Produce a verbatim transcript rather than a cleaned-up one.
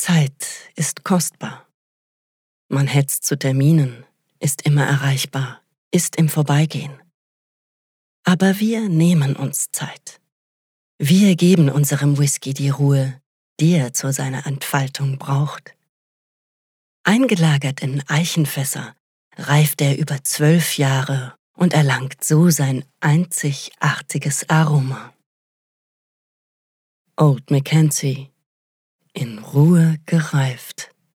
Zeit ist kostbar. Man hetzt zu Terminen, ist immer erreichbar, ist im Vorbeigehen. Aber wir nehmen uns Zeit. Wir geben unserem Whisky die Ruhe, die er zu seiner Entfaltung braucht. Eingelagert in Eichenfässer reift er über zwölf Jahre und erlangt so sein einzigartiges Aroma. Old Mackenzie, in Ruhe gereift.